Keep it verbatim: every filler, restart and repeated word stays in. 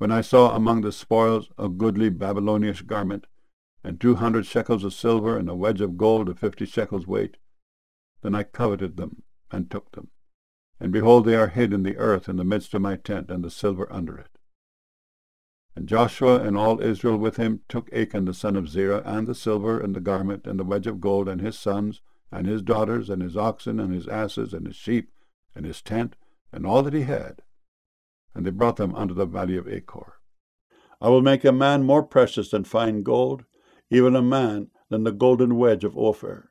When I saw among the spoils a goodly Babylonish garment, and two hundred shekels of silver, and a wedge of gold of fifty shekels weight, then I coveted them, and took them. And behold, they are hid in the earth in the midst of my tent, and the silver under it. And Joshua and all Israel with him took Achan the son of Zerah, and the silver, and the garment, and the wedge of gold, and his sons, and his daughters, and his oxen, and his asses, and his sheep, and his tent, and all that he had, and they brought them unto the valley of Achor. I will make a man more precious than fine gold, even a man than the golden wedge of Ophir.